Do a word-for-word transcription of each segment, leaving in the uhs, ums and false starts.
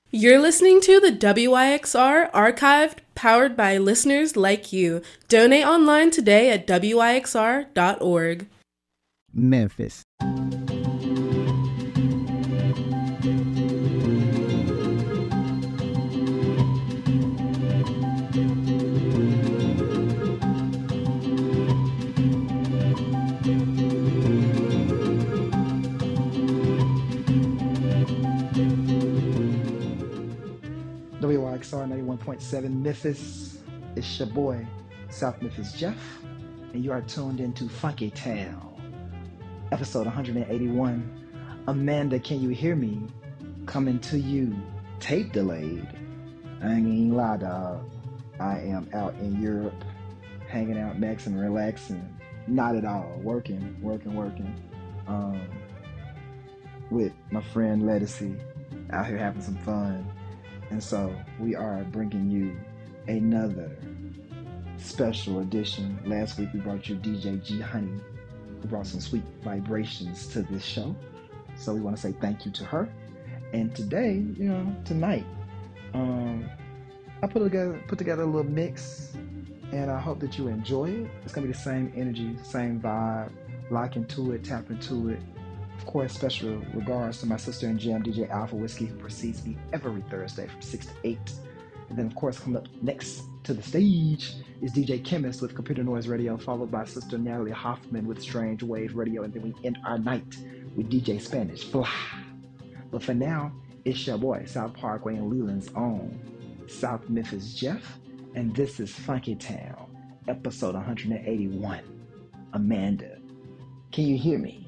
You're listening to the W Y X R Archived, powered by listeners like you. Donate online today at W Y X R dot org. Memphis. W Y X R ninety-one point seven Memphis. It's your boy, South Memphis Jeff, and you are tuned into Funky Town, episode one hundred eighty-one. Amanda, can you hear me? Coming to you, tape delayed. I ain't gonna lie, dog. I am out in Europe, hanging out, maxing, relaxing. Not at all. Working, working, working. Um, with my friend Lettucey, out here having some fun. And so we are bringing you another special edition. Last week we brought you D J G Honey, who brought some sweet vibrations to this show. So we want to say thank you to her. And today, you know, tonight, um, I put together put together a little mix, and I hope that you enjoy it. It's gonna be the same energy, same vibe. Lock into it, tap into it. Of course, special regards to my sister and jam, D J Alpha Whiskey, who precedes me every Thursday from six to eight. And then, of course, coming up next to the stage is D J Chemist with Computer Noise Radio, followed by Sister Natalie Hoffman with Strange Wave Radio. And then we end our night with D J Spanish Fly. But for now, it's your boy, South Parkway and Leland's own South Memphis Jeff. And this is Funky Town, episode one hundred eighty-one. Amanda, can you hear me?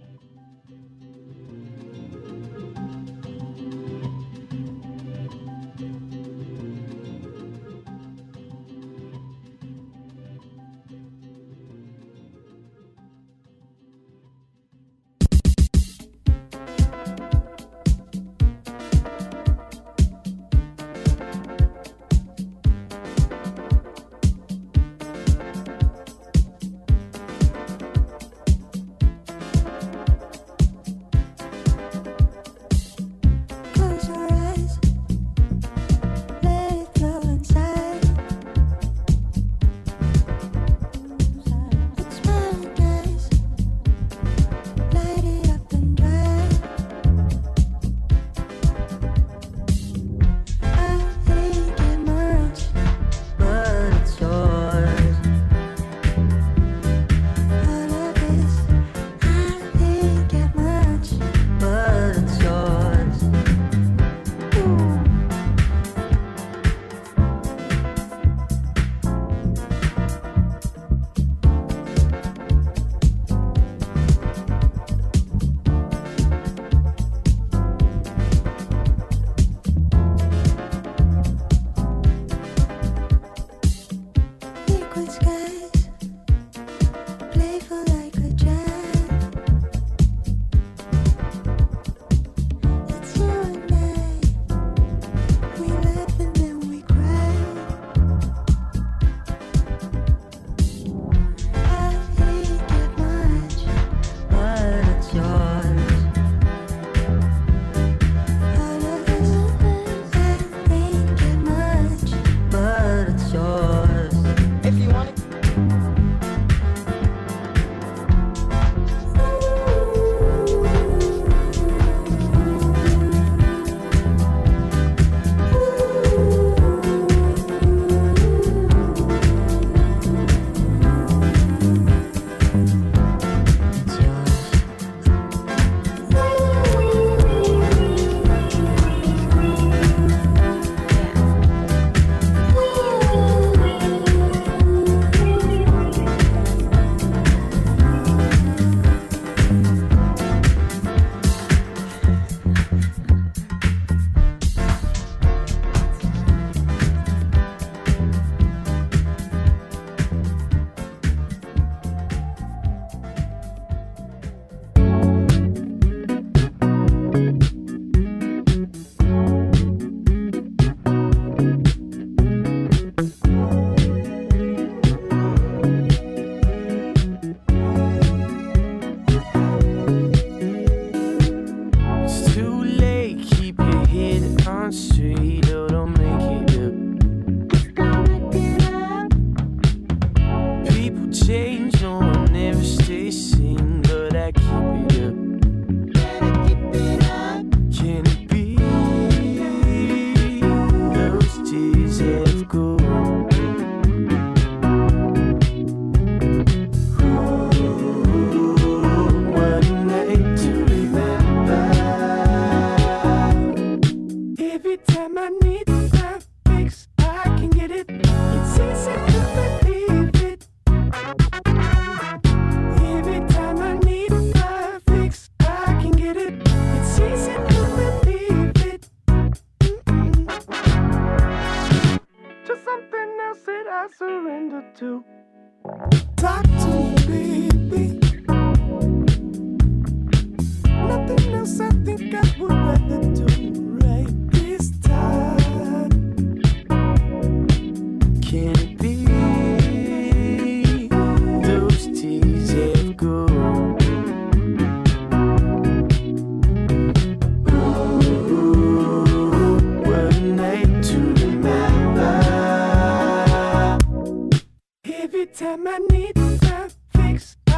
street. Every time I need a fix, I can get it. It's easy to believe it. Every time I need a fix, I can get it. It's easy to believe it. Mm-mm. Just something else that I surrender to. Talk to me, baby. Nothing else I think I would rather do right this time. Can it be those tears of gold? Ooh, what a night to remember. Every time I need a fix,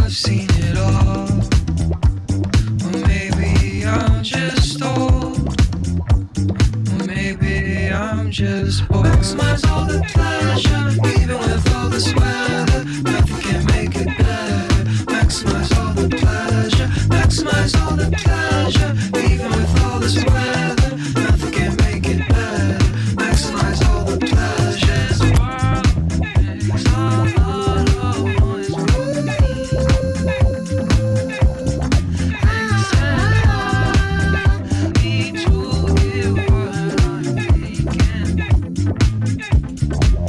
I've seen it all. Or maybe I'm just old. Or maybe I'm just bored. Maximize all the pleasure, even with all this weather. Nothing can make it better. Maximize all the pleasure, maximize all the pleasure, even with all this weather. Nothing can make it better. Maximize all the pleasures. World is all alone. It's me to give what I'm taking.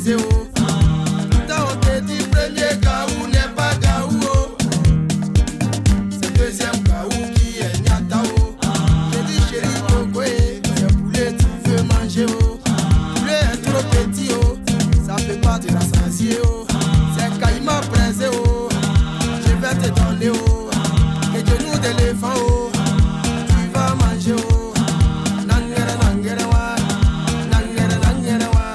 pressé, oh. Pourtant, on te dit premier Gaou n'est pas Gaou, oh. C'est deuxième Gaou qui est Nyata, oh. J'ai dit chérie Coco, c'est poulet, tu veux manger, oh. Poulet est trop petit, oh. Ça peut pas te rassasier, oh. C'est Caïma pressé, oh. Je vais te donner, oh. Et genoux d'éléphant, oh. Tu vas manger, oh. Nangere, nangere, wa. Nangere, nangere, wa.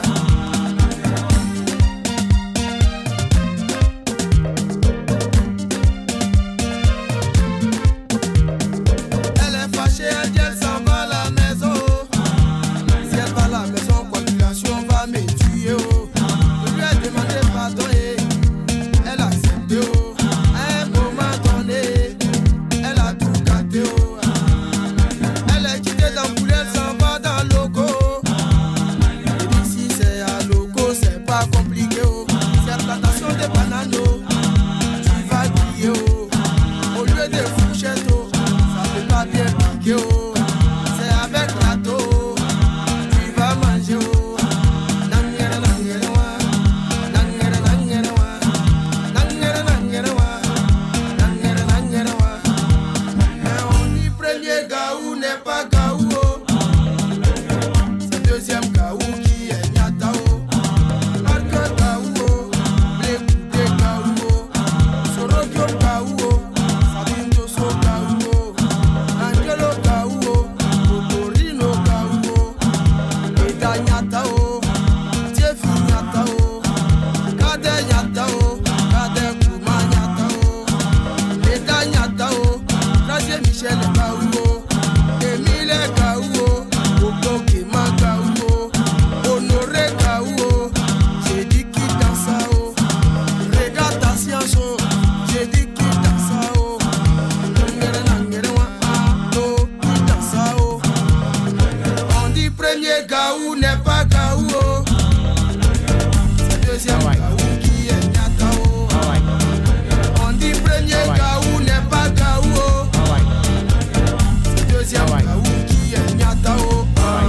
Elle est fâchée, elle dit elle s'en va à la maison. Si elle va à la maison, coagulation va me tuer, oh. Je lui ai demandé pardon et elle a accepté, oh. À un moment donné, elle a tout gâté, oh. Elle est quittée dans le poulet, elle s'en va dans le logo. Et ici c'est à logo, c'est pas compliqué, oh. C'est plantation de bananes, oh. Tu vas griller, oh. Au lieu de fourchette, oh. Ça fait pas bien piquer, oh. C'est avec râteau, oh. Tu vas manger, oh. Nangere, nangere, wa. Nangere, nangere, wa. Nangere, nangere, wa. Nangere, nangere, wa. Mais on dit premier Gaou n'est pas Gaou, oh. C'est deuxième Gaou qui est Nyata, oh. Marque Gaou, oh. Blé Goudé Gaou, oh. Sorokyo Gaou, oh. Sabine Dosso Gaou, oh. Angelo Gaou, oh. Totorino Gaou, oh. Eda Nyata, oh. Tiefi Nyata, oh. Kade Nyata, oh. Kade Kouma Nyata, oh. Eda Nyata, oh. Traje Michel Gaou, oh. Emile Gaou, oh. Koko Kema Gaou, oh. Honoré Gaou, oh. J'ai dit qui dansa, oh. Regarde ta science, oh. J'ai dit qui dansa, oh. Nangere, nangere, wa, ah, oh. Qui dansa, oh. On dit premier Gaou n'est pas Gaou, oh. C'est deuxième Gaou qui est Nyata, oh. On dit premier Gaou n'est pas Gaou, oh. C'est deuxième Gaou qui est Nyata, oh.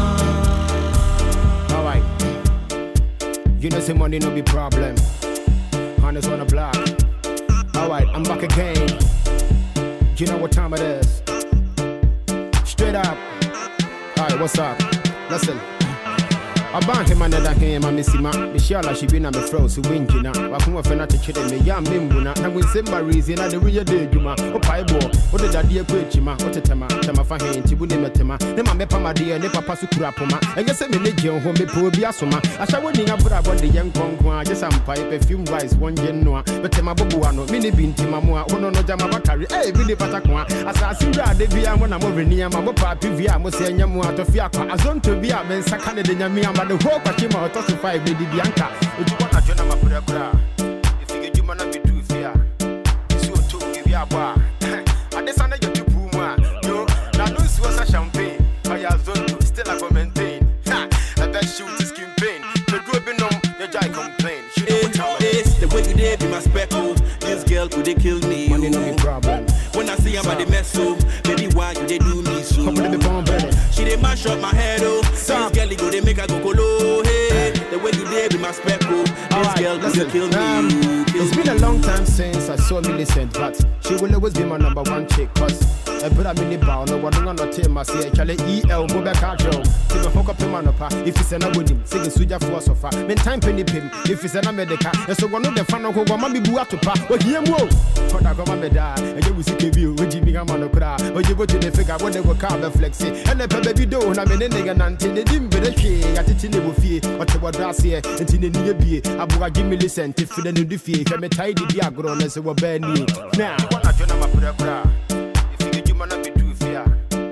Alright. You know, say money no be problem. Honest on the block. Alright, I'm back again. You know what time it is. Straight up. Alright, what's up? Listen. I ban him another him, I miss him. Michelle, she been on the froze, who win, you know. I come off and not to kill me, young Mimbuna, and with Simba reason, and the real day, you ma, oh, Piebo, what did that dear quit, you ma, what a tema, tema for him, Tibu Nematema, then my mepa, my dear, never pass to Kurapoma, and yes, a religion, home, me poor Biasoma. I shall win up about the young Conqua, just some pipe, a few rice, one genoa, but Tema Bobuano, mini bin Timamua, one no Jama Bakari, eh, Billy Pataqua, as I see that they be when I'm over near my papa, Pivia, Mosia, Yamua, to Fiaca, as on to be a man, Sakana de Yamia. The whole Kachima to five lady Bianca. If you want to join my brother, if you get you man be too fear. So to give you a bar. And this under your two puma. Yo, now those was a champagne. I have zone to still I go maintain. Ha, I bet shoot is skin pain. The group in them, your jai complain. She know what time it is. The way you did be my speckle. This girl could they kill me. Money no be problem. When I see about the mess so, baby why you they do me so? Come on, the bomb belly. She they mash up my head, oh. This girl go they make her go colo, hey. The way you did be my speckle. This girl could they kill me. Um, kill it's me. been a long time since I saw Millicent, but she will always be my number one chick. Cause I put a mini bow, no one on the team. I say, Charlie E L, go back out, Joe. Till I hook up the man up. If it's an abonnim, sing a suja for so far. Then time penny pim. If it's an America, and so one of the fan of who want to be bought to pa. But here, whoa. What I come on, die. And you will see the view with Jimmy Gamano cry. But you go to the figure when they were carbon flexing. And the baby do, and I'm in a nigga, and they didn't be the key. I didn't know fear. What about that here? And in the new beer, I bought Jimmy listen to the new defeat. I'm a tidy diagram as a benny. Now, what I join my brother. If you get you man be too fear.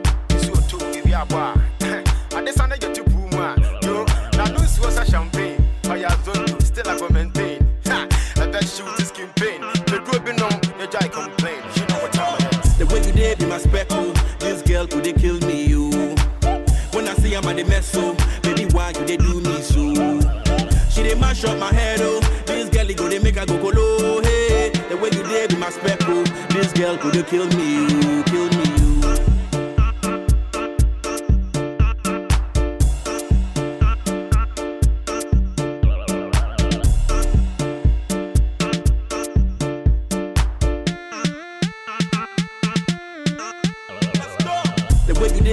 So to give you a bar. And this under your two puma. Yo, now those was a champagne. I have zone to still I go maintain. Ha, I bet shoot is skin pain. The group in them, your jai complain. You know what time it is. The way you did be my speckle. This girl could they kill me, you. When I see I'm at the mess so, baby why you they do me so? She they mash up my head, oh. This girl go they make her go colo, hey. The way you did be my speckle. This girl could they kill me, you, kill me, you.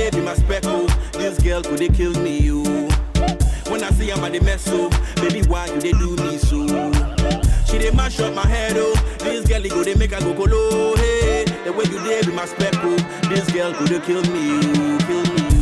dey be my speckle. This girl could they kill me, you. When I see I'm at the mess, so baby, why you they do me so? She dey mash up my head, oh. This girl they go they make her go colo. Hey, the way you dey be my speckle. This girl could they kill me, you, kill me, you.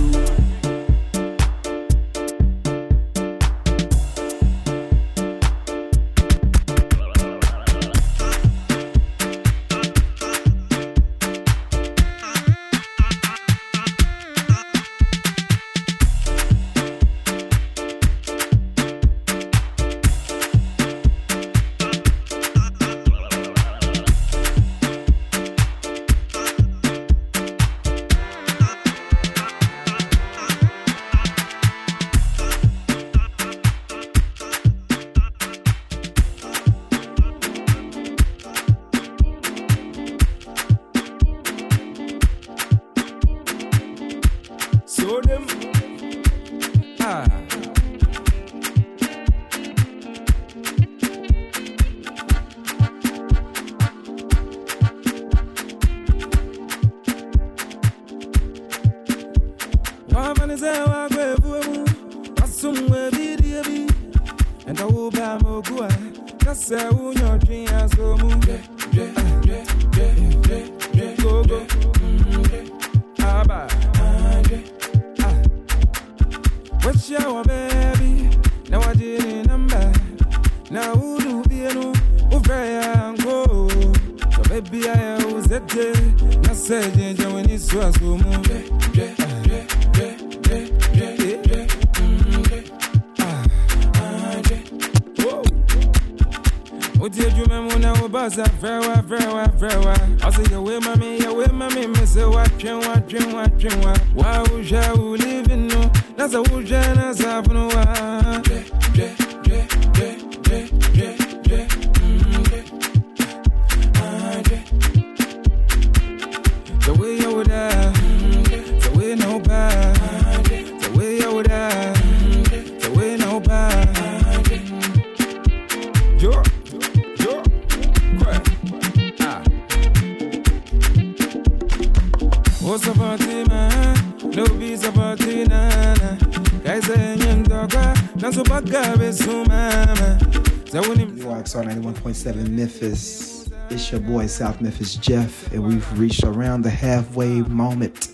ninety-one point seven Memphis. It's your boy South Memphis Jeff, and we've reached around the halfway moment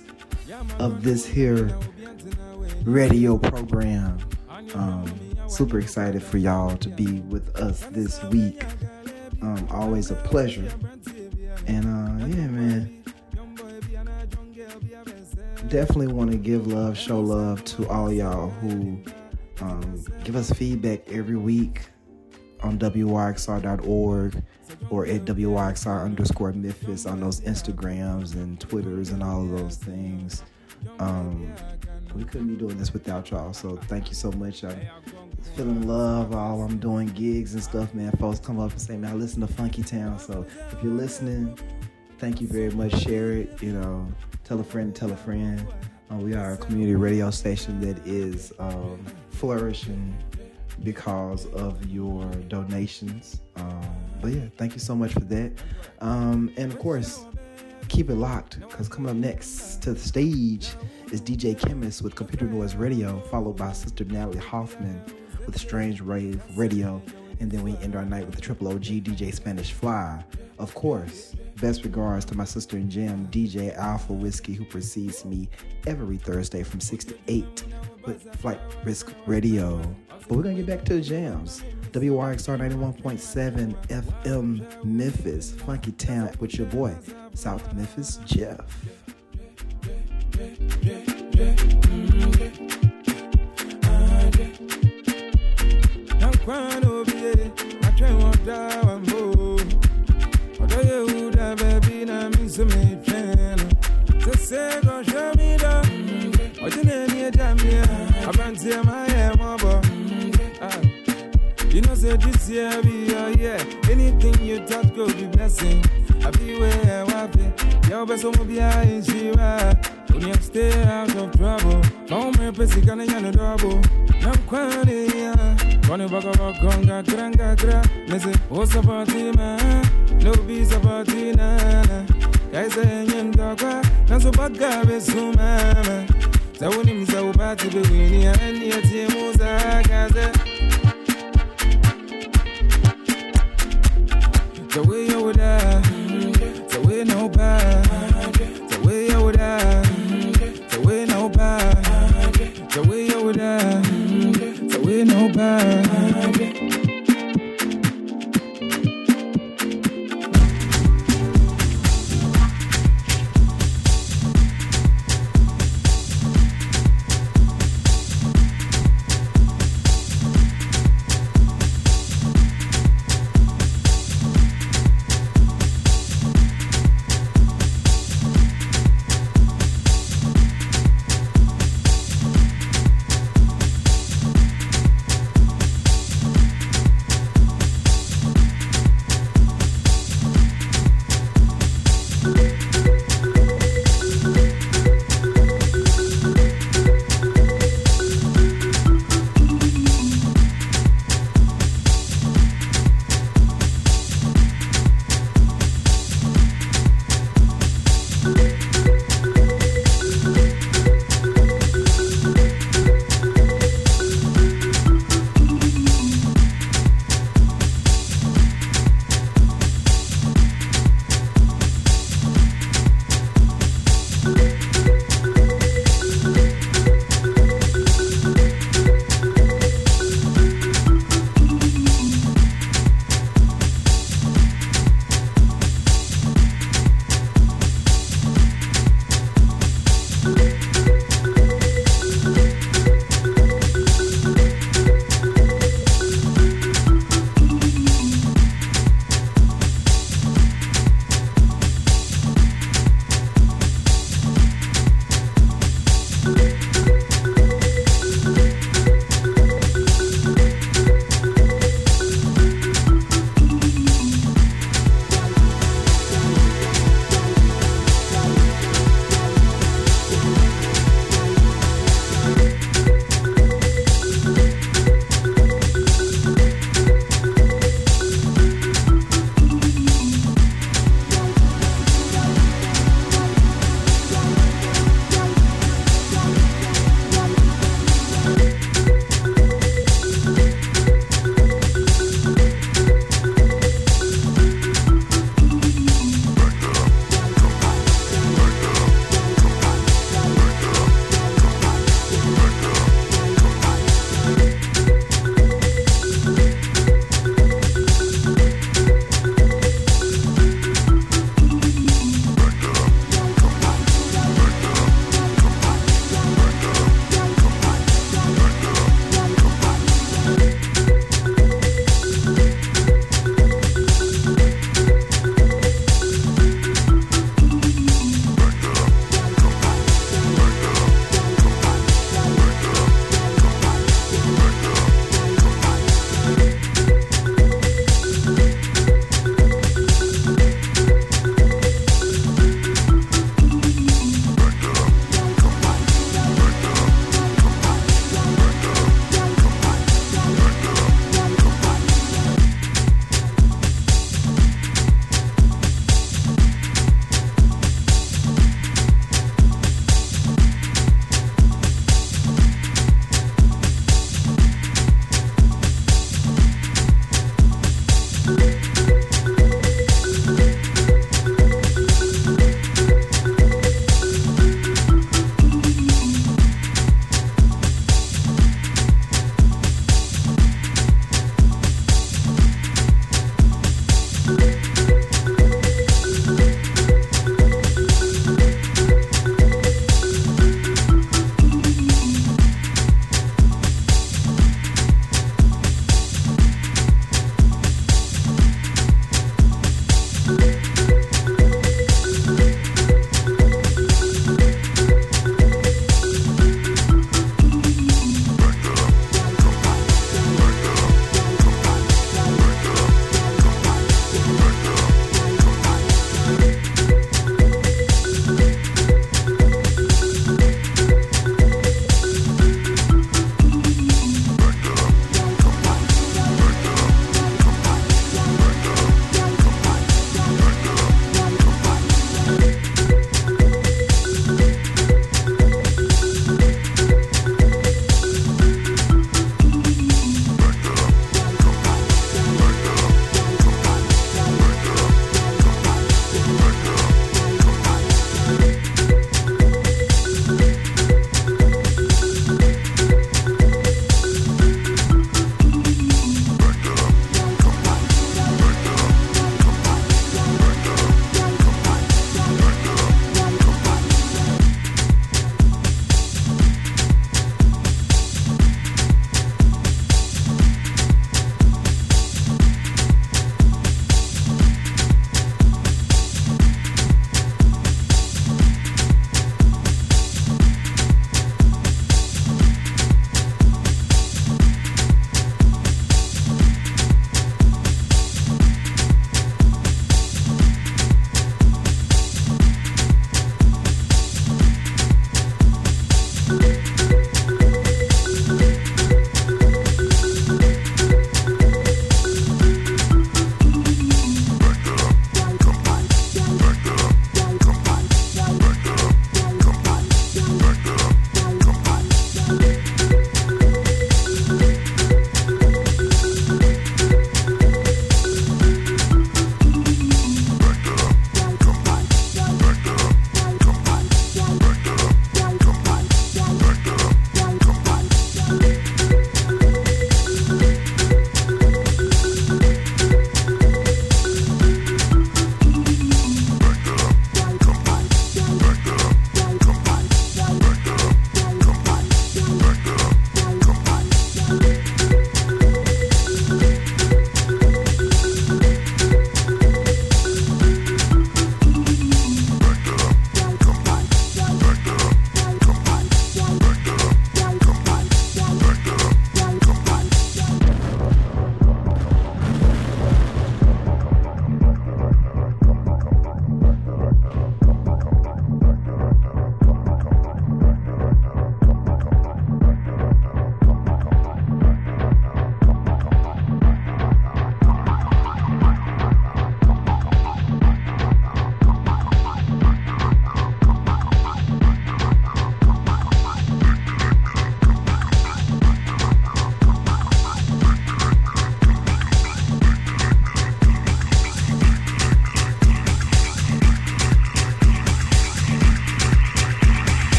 of this here radio program. Um, super excited for y'all to be with us this week. Um, always a pleasure. And uh, yeah, man, definitely want to give love, show love to all y'all who um, give us feedback every week on W Y X R dot org or at W Y X R underscore Memphis on those Instagrams and Twitters and all of those things. Um, we couldn't be doing this without y'all, so thank you so much. I'm feeling love while I'm doing gigs and stuff, man. Folks come up and say, man, I listen to Funky Town. So if you're listening, thank you very much. Share it, you know, tell a friend, tell a friend. Uh, we are a community radio station that is um, flourishing because of your donations. Um, but yeah, thank you so much for that. Um, and of course, keep it locked, because coming up next to the stage is D J Chemist with Computer Noise Radio, followed by Sister Natalie Hoffman with Strange Rave Radio. And then we end our night with the Triple O G D J Spanish Fly. Of course, best regards to my sister in Jam, D J Alpha Whiskey, who precedes me every Thursday from six to eight with Flight Risk Radio. But we're going to get back to the jams. W Y X R ninety-one point seven F M Memphis, Funky Town with your boy, South Memphis Jeff. You know, say this year be your year. Anything you touch go be blessing. I be where I want it. Your best will be I in Shiva. When you stay out of trouble. Don't me pesi kana yana double. Nam kwani ya. Kwani baka bakonga granga gra. Me say, oh sabati ma. No be sabati na. I say, and Dogga, and so Baga, Besumama. So when him so bad to be winning, and yet he moves a gaze. The way you would have, the way no bad, the way you would have, the way no bad, the way you would have, the way no bad. Thank you.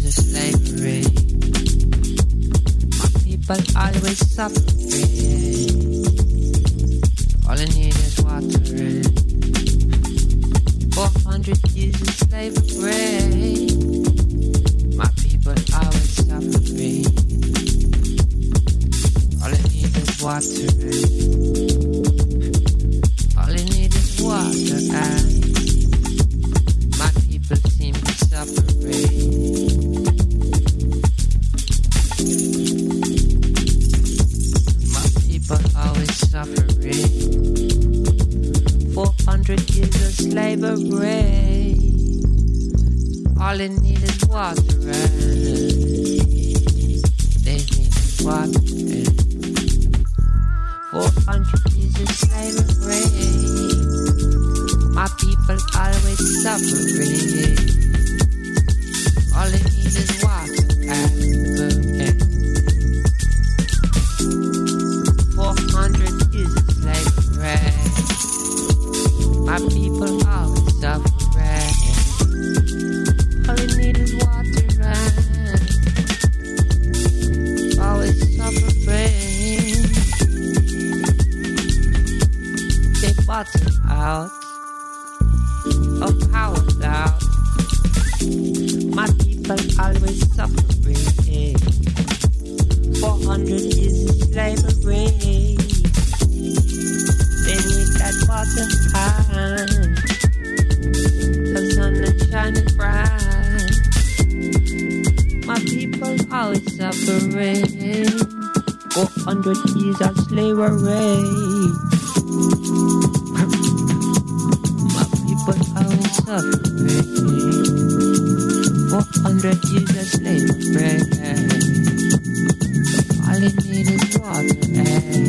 is slavery. My people always suffering. All I need is water. Four hundred years of slavery. My people always suffering. All I need is water. All I need is water and my people seem to suffering. My people always suffering. Four hundred years of slavery. All I need is water and they need water. Four hundred years of slavery. My people always suffering. All I need is water and good. Four hundred years of slavery. My people always suffering. All I need is water and always suffering. They bottom out of power out. My people always suffering. Four hundred years of slavery. They need that water and the sun is shining bright. My people always suffering. Four hundred years of slavery. Always suffering. Four hundred years of slavery. All they need is water and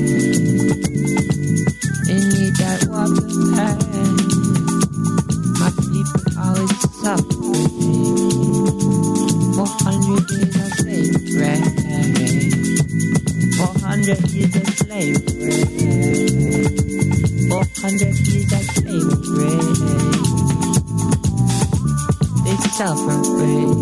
they need that water and my people always suffering. Four hundred years of slavery. Four hundred years of slavery. Four hundred years of slavery. They suffering.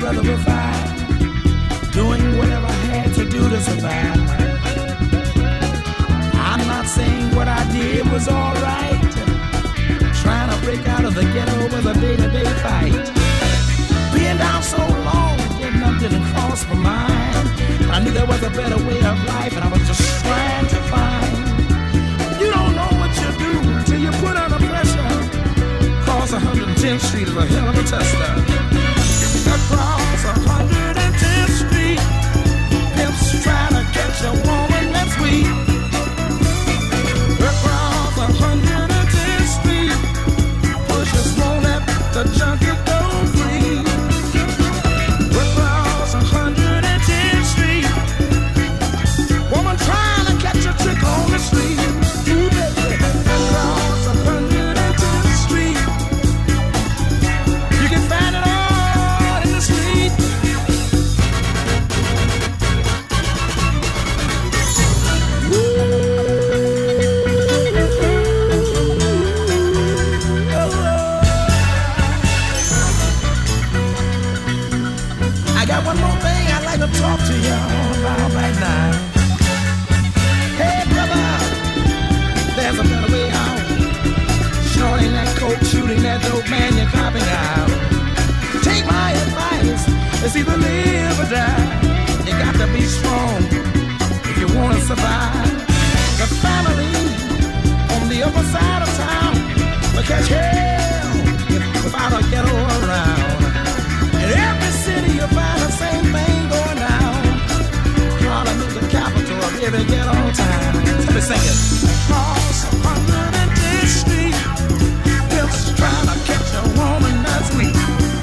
brother was I, doing whatever I had to do to survive. I'm not saying what I did was alright. Trying to break out of the ghetto was a day-to-day fight. Being down so long, getting up didn't cross my mind. I knew there was a better way of life, and I was just trying to find. You don't know what you do till you put under pressure. Cross one hundred tenth Street is a hell of a tester. Across one hundred tenth Street, pimps trying to catch a woman that's weak. Across one hundred tenth Street, pushers won't let the junkie go free. Across one hundred tenth Street, woman trying to catch a trick on the street. Ooh, baby. Across one hundred tenth Street, you can find it all in the street. I got one more thing I'd like to talk to y'all about right now. Hey, brother, there's a better way out. Snorting that coke, shooting that dope, man, you're copping out. Take my advice, it's either live or die. You got to be strong if you want to survive. The family on the upper side of town will catch hell without a ghetto around. In every city you find the same thing going down. Harlem is the capital of every ghetto town. Let me sing it. Across one hundred tenth Street, pimps trying to catch a woman that's weak.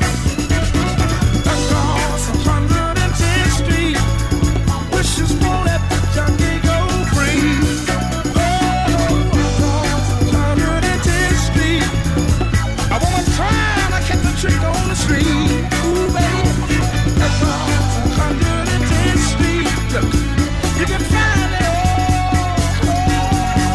Across one hundred tenth Street, wishes won't let the junkie go free. Oh, across one hundred tenth Street, a woman trying to catch a trick on the street. Ooh, baby, across one hundred tenth Street, look, you can find it all.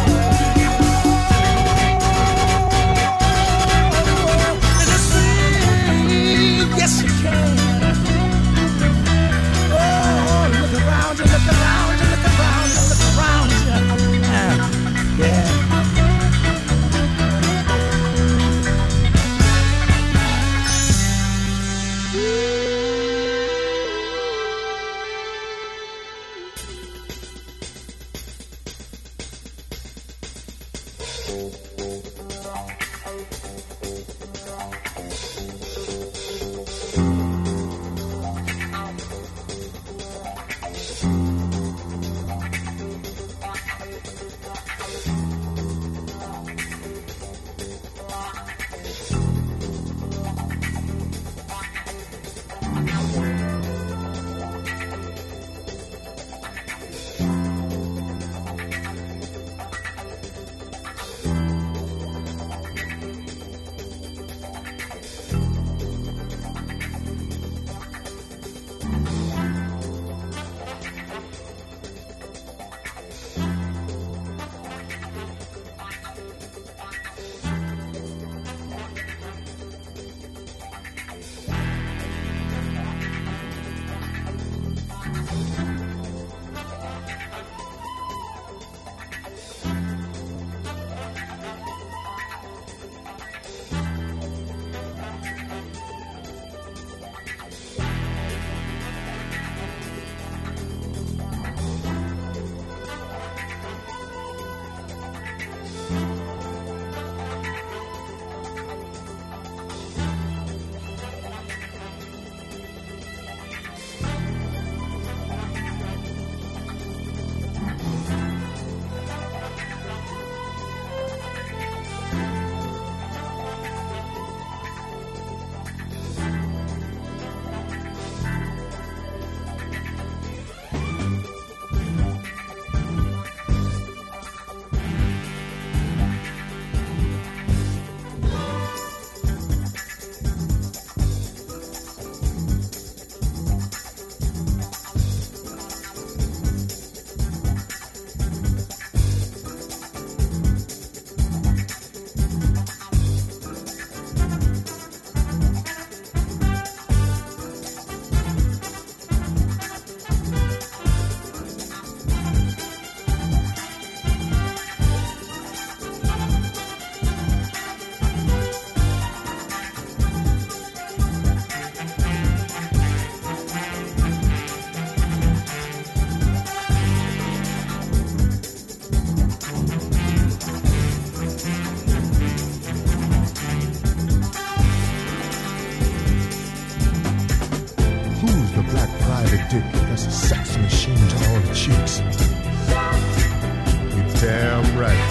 black private dick. That's a sex machine to all the chicks. You're damn right.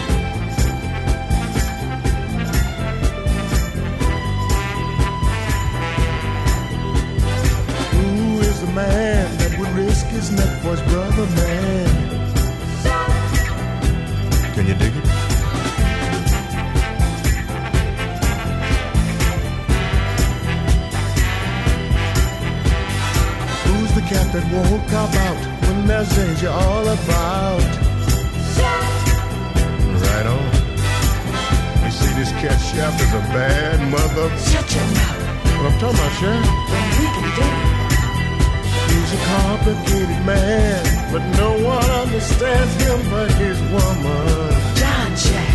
Who is the man that would risk his neck for his brother, man? Can you dig it? Who's the cat that won't cop out when there's danger all about? Right on. You see, this cat chef is a bad mother. Shut your mouth. What I'm talking about, Chef? We can do it. He's a complicated man, but no one understands him but his woman. John Jack.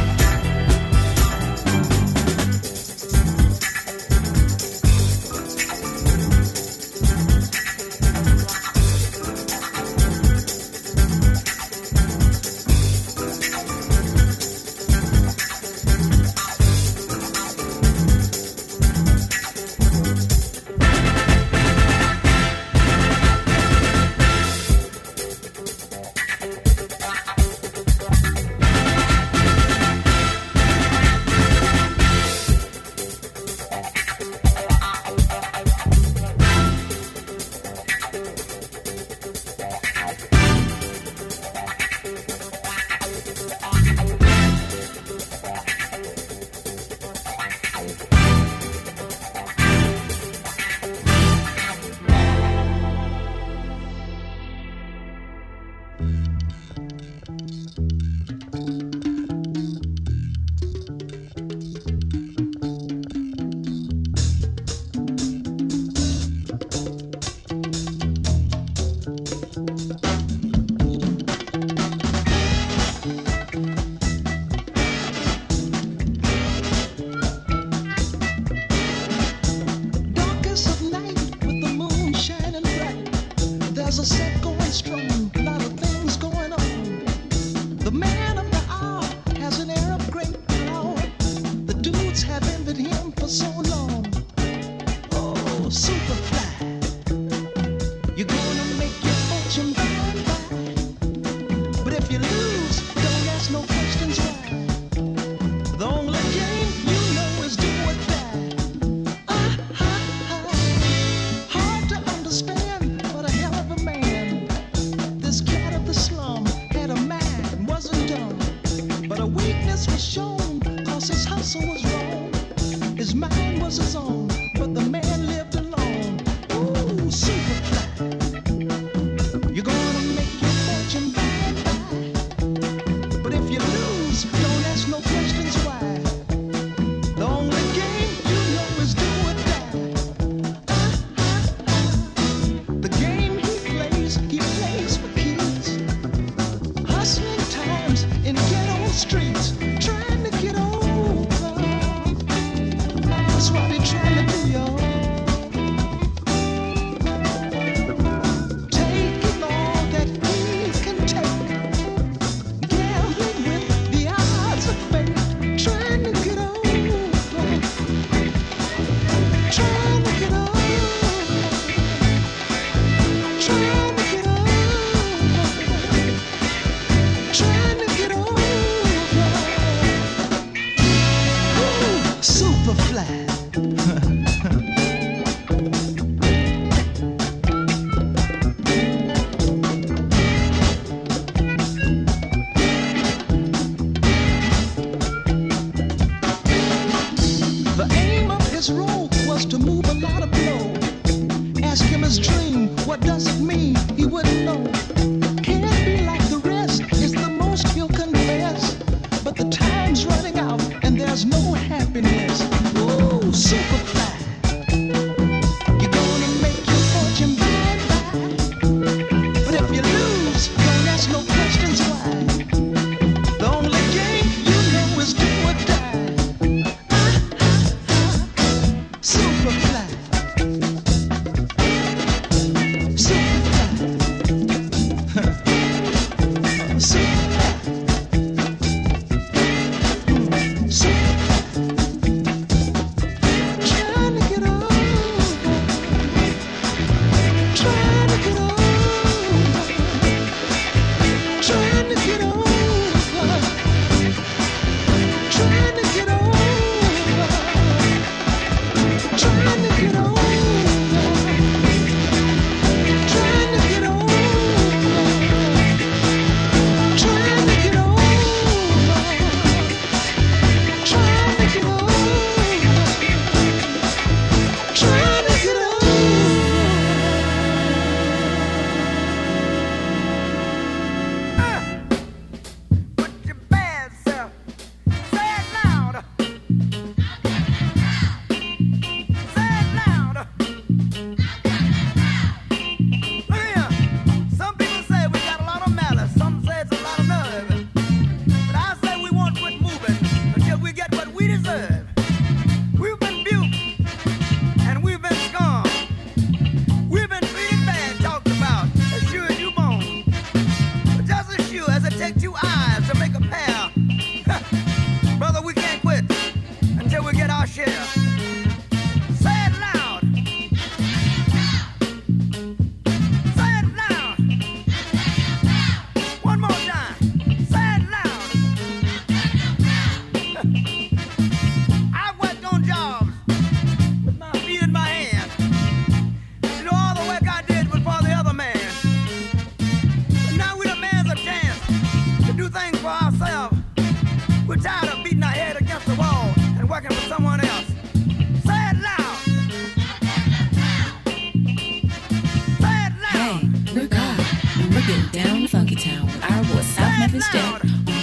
Superfly.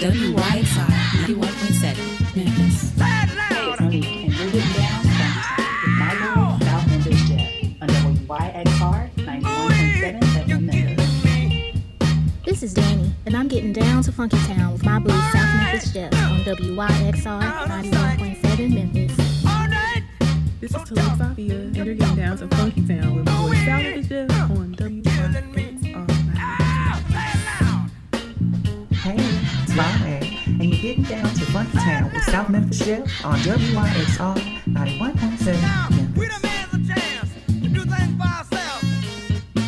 W Y X R ninety-one point seven, Memphis. Hey, it's Monique, and you're getting down with my girl, South Memphis Jeff, on W Y X R ninety-one point seven F M Memphis. This is Danny, and I'm getting down to Funky Town with my boo, South Memphis Jeff, on W Y X R ninety-one point seven Memphis. This is Talib Fabia, and you're getting down to Funky Town with my boy, South Memphis Jeff, on W Y X R. Hey, it's Lionel, and you're getting down to Funky Town with South Memphis Jeff on W Y X R ninety-one point seven.